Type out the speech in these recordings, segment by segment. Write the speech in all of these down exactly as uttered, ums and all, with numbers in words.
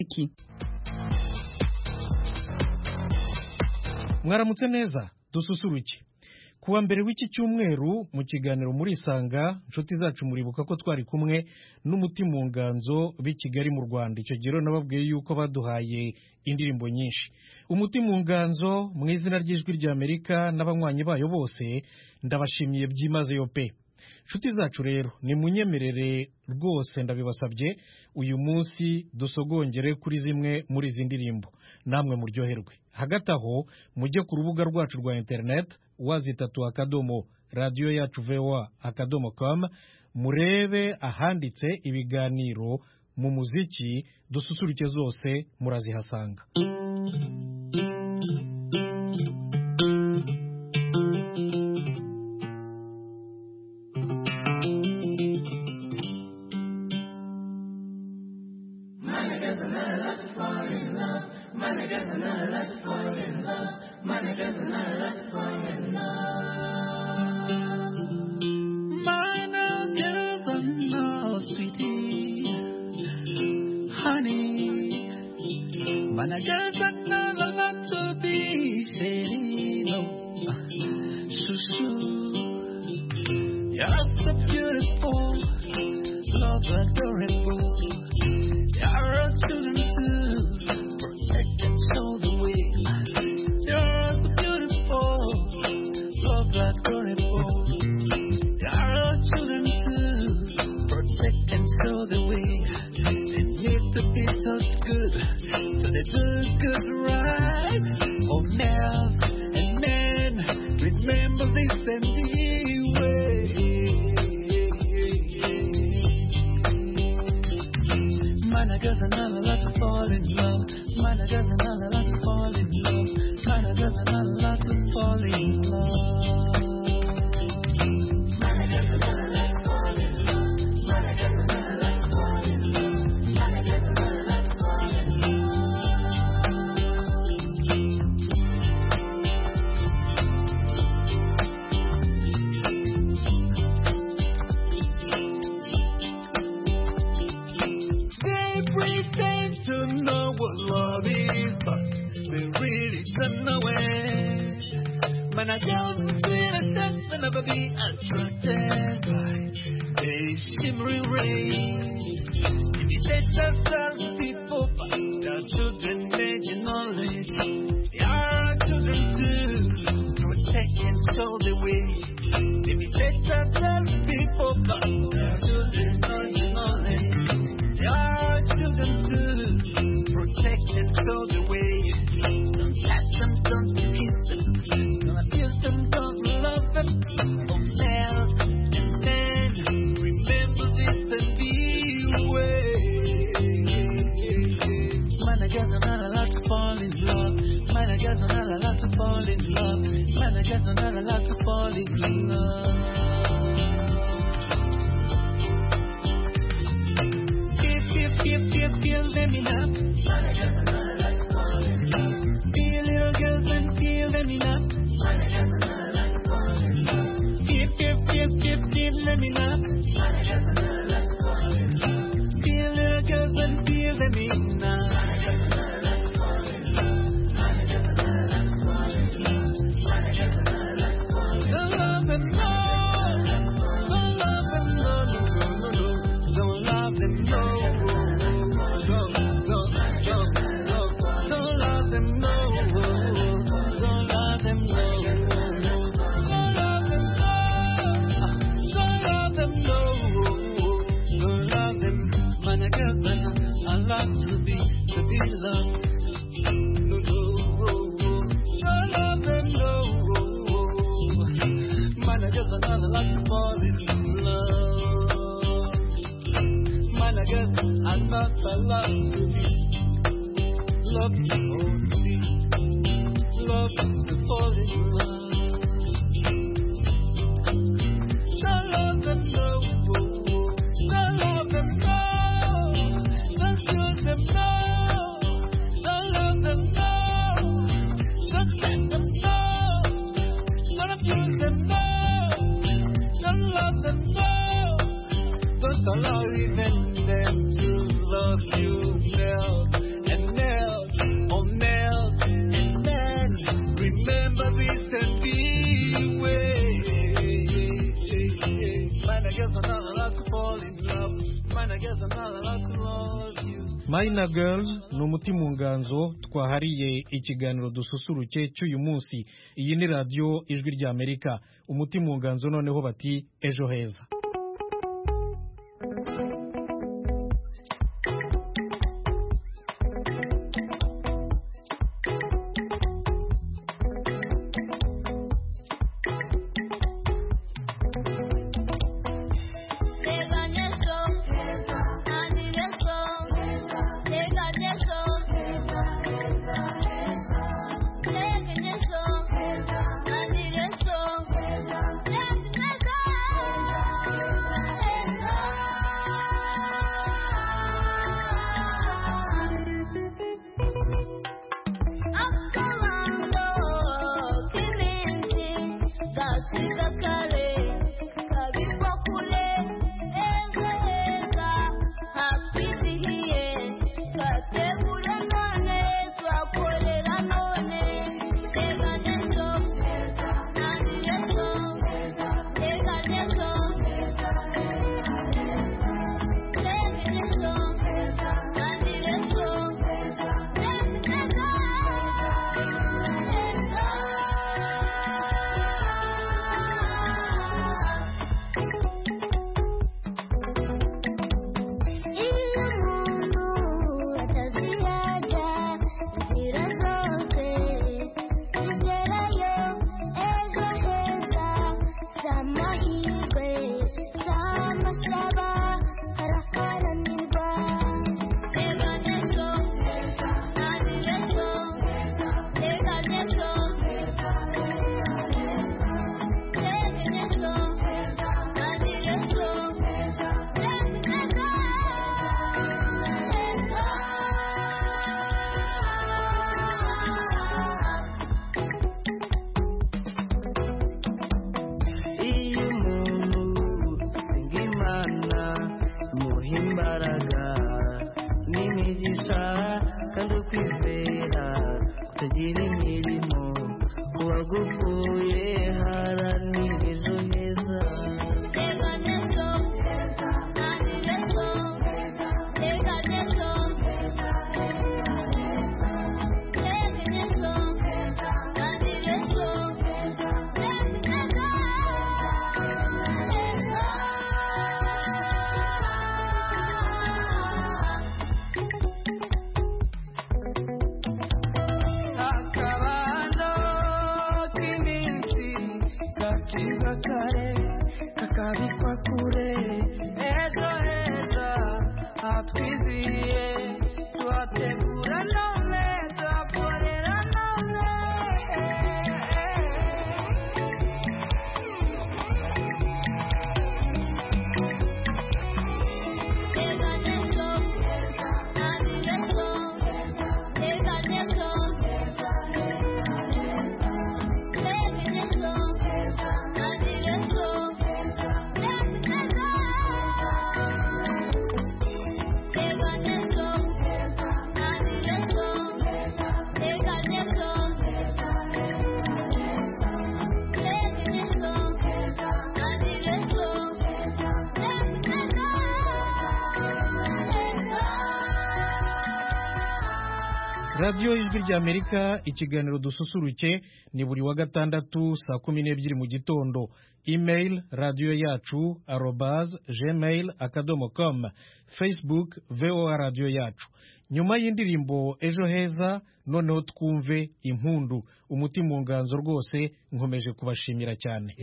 iki mwaramutse neza dususuruke kuwa mbere w'iki cyumweru mu kiganiro muri Isanga inshuti zacu muribuka ko twari kumwe n'umuti mu nganzo b'i Kigali mu Rwanda. Icyo gihe nababwiye yuko baduhaye indirimbo nyinshi. Umuti mu nganzo mu izina ry'ijwi rya Amerika n'abanywanyi bayo bose ndabashimiye byimazeyo pe. Inshuti zacu rero ni munyemerere rwose ndabibasabye uyu munsi dusogongere kuri zimwe muri izi ndirimbo namwe muryoherwe. Hagati aho mujye ku rubuga rwacu rwa internet wazitatu akadomo radio yacu voa akadomo com murebe ahanditse ibiganiro mu muziki dususuruke zose murazihasanga. Don't allow even them to love you. Mina Girls ni umuti mu nganzo twahariye ikiganiro dususuruke cy'uyu munsi. Iyi ni radiyo ijwi ry'Amerika. Umuti mu nganzo noneho bati ejo heza. radiyo ijwi ry'Amerika, ikiganiro dususuruke ni buri wa gatandatu saa kumi n'ebyiri mu gitondo. Email radiyo yacu arobase gmail akadomo com, Facebook voa radiyo yacu. Nyuma y'indirimbo ejo heza noneho twumve impundu. Umuti mu nganzo rwose nkomeje kubashimira cyane.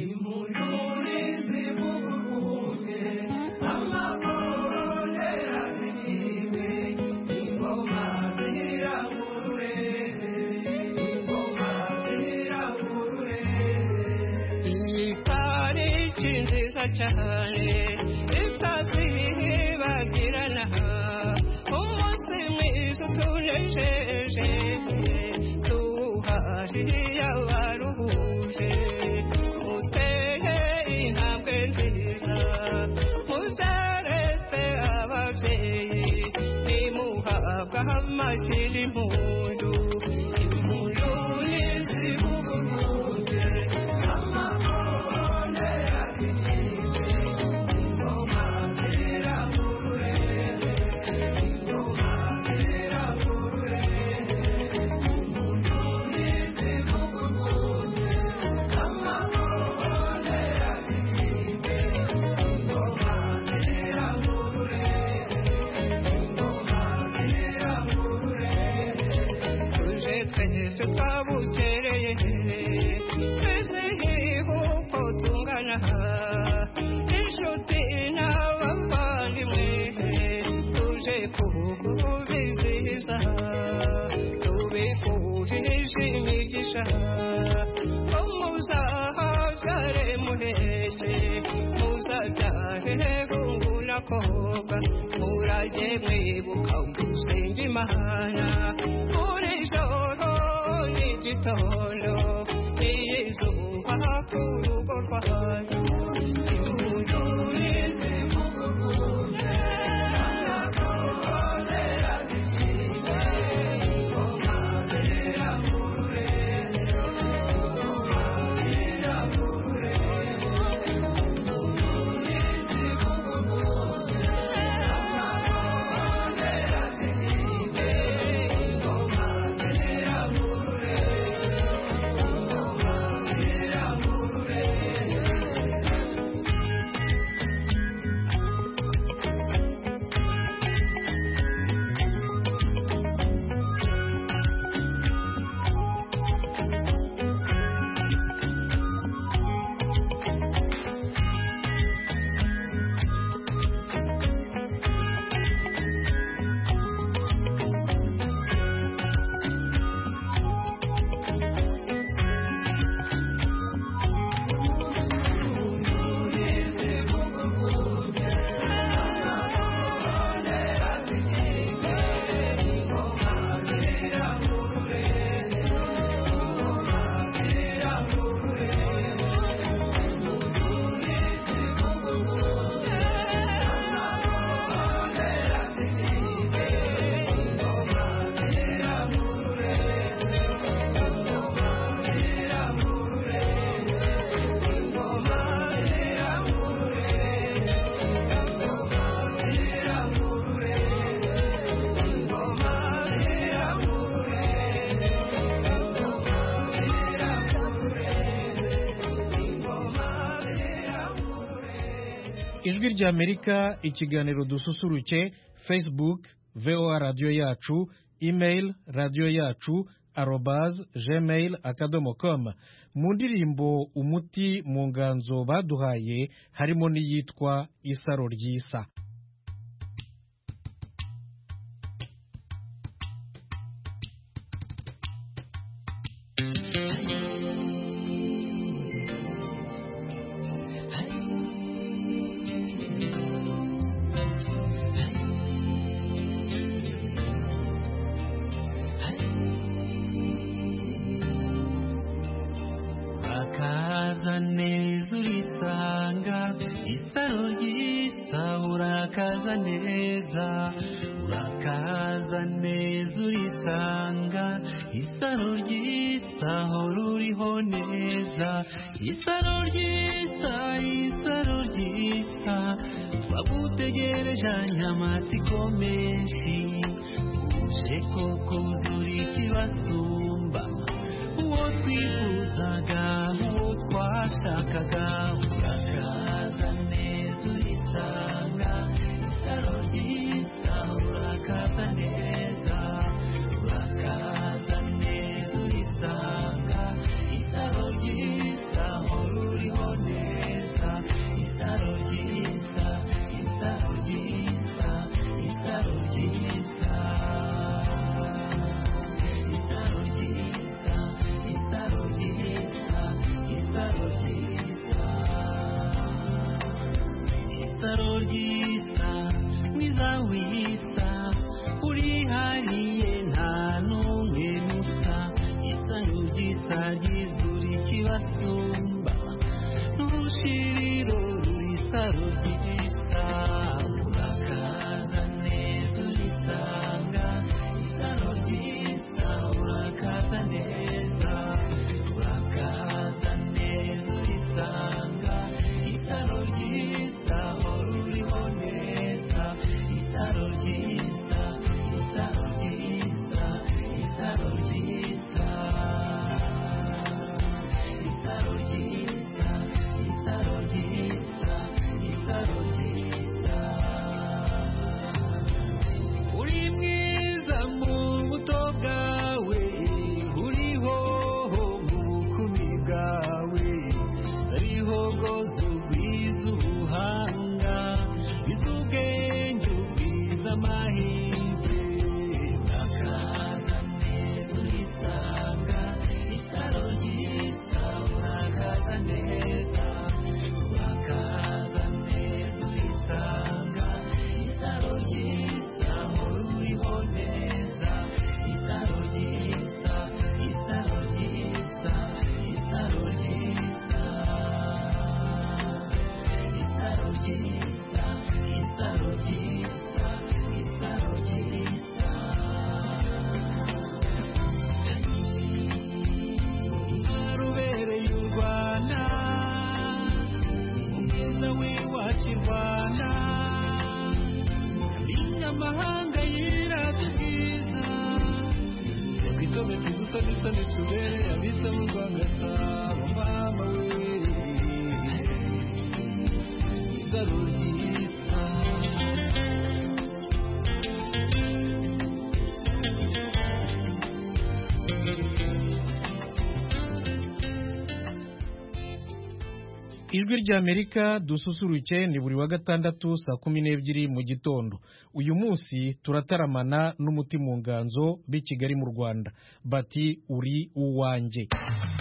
cyane itazibagirana umunsi mwiza tunejeje tuhariye abaruhuje uteye intambwe nziza mubyaretse ababyeyi nimuhabwa amashyira impundu impundu n'izibuguruge twese twabukereye twese uko tungana inshuti n'abavandimwe tuje kubizihiza tubifurije imigisha ko muzahabyare muheze muzabyare hunguna koga murage mwibuka gusenga Imana buri joro n'igitondo n'izuba ku rugo rwanyu ijwi ry'Amerika ikiganiro dususuruke Facebook V O A radio yacu email radio yacu arobase gmail akadomo com. Mu ndirimbo umuti mu nganzo baduhaye harimo n'iyitwa Isaro ry'Isa. Isaro ry'Isa, Isaro ry'Isa. ijwi ry'Amerika dususuruke ni buri wa gatandatu saa kumi n'ebyiri mu gitondo. Uyu munsi turataramana n'umuti mu nganzo b'i Kigali mu Rwanda bati uri uwanjye.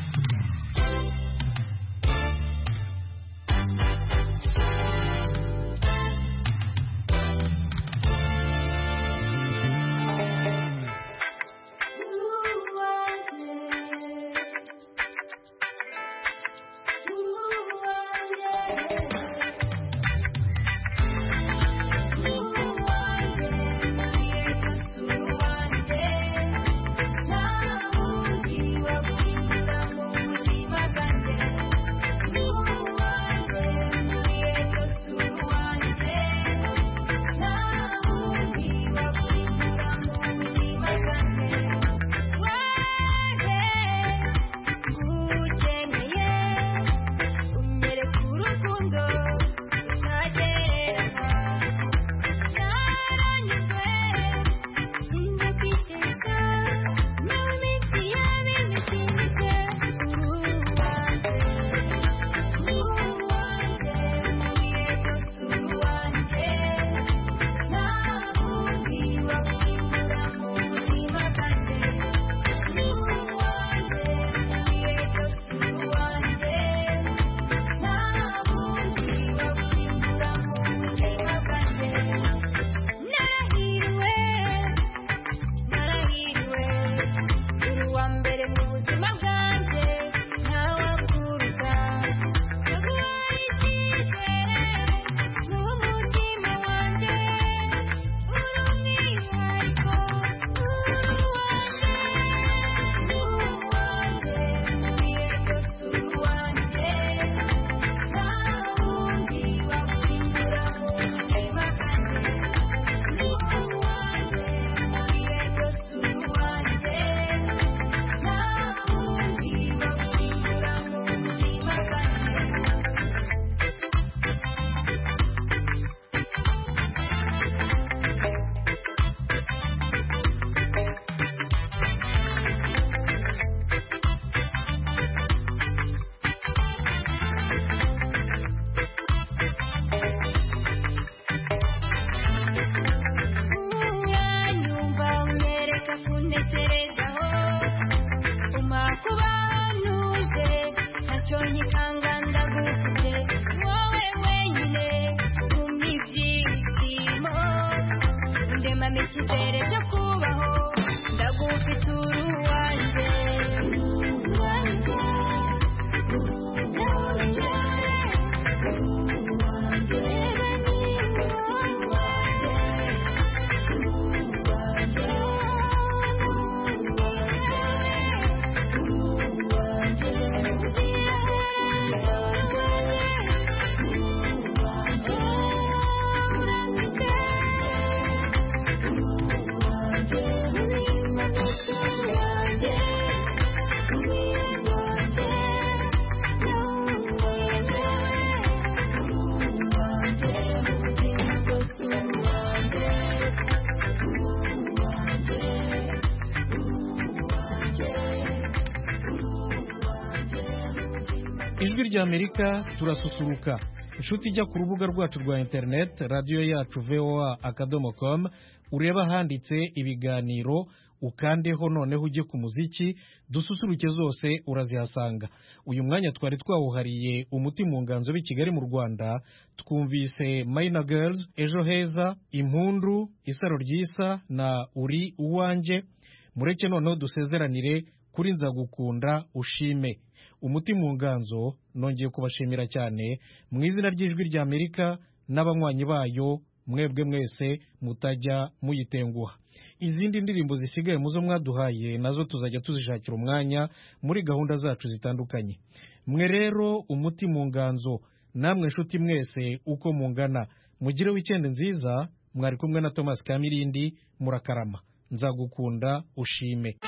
Ijwi ry'Amerika turasusuruka. Inshuti ijya ku rubuga rwacu rwa internet radio yacu v o a akadomo com ureba handitse ibiganiro ukandeho noneho ujye ku muziki dususuruke zose urazihasanga. Uyu mwanya twari twawuhariye umuti mu nganzo b'i Kigali mu Rwanda twumvise Maina Girls, Ejo Heza, Impundu, Isaro Ryisa na Uri Uwanjye. Mureke noneho dusezeranire kuri Nzagukunda Ushime. Umuti mu nganzo nongeye kubashimira cyane mu izina ry'Ijwi ry'Amerika n'abanywanyi bayo mwebwe mwese mutajya muyitenguha. Izindi ndirimbo zisigaye muzo mwaduhaye nazo tuzajya tuzishakira umwanya muri gahunda zacu zitandukanye. Mwe rero umuti mu nganzo namwe nshuti mwese uko mungana mugire weekend nziza. Mwari kumwe na Thomas Kamirindi. Murakarama. Nzagukunda Ushime.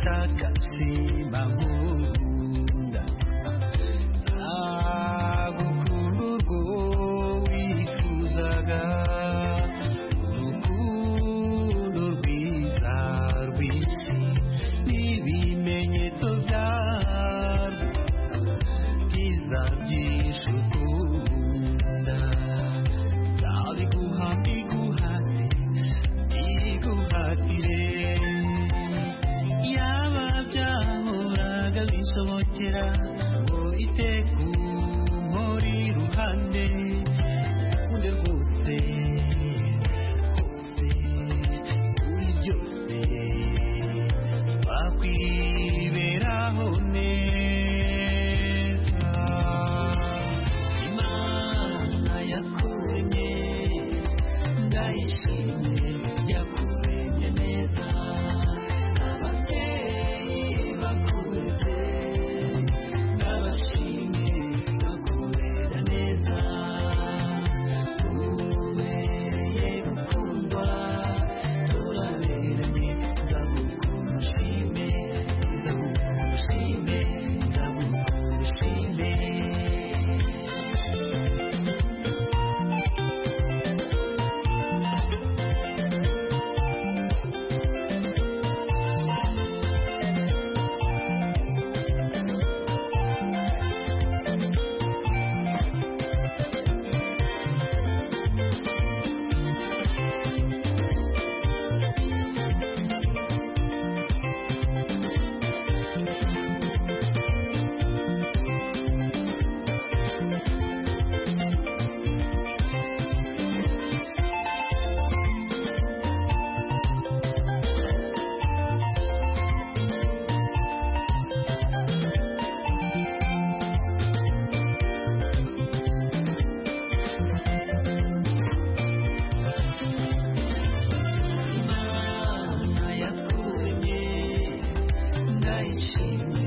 takashima nkunda nzagukunda urwo wifuzaga urukundo rwiza rwinshi n'ibimenyetso byarwo byiza byinshi ukunda nzabiguha mbiguhate mbiguhatire yaba byahoraga bishobokera ngo iteka umpore iruhande ukunde rwose hose kuri byose twakwiberaho neza imana yakuremye ndayishimye yakuremye neza ababyeyi bakureze ndabashimye bakurera neza ubereye gukundwa turaberanye nzagukunda ushime nzagukunda ushime nzagukunda ushime imana yakuremye ndayishimye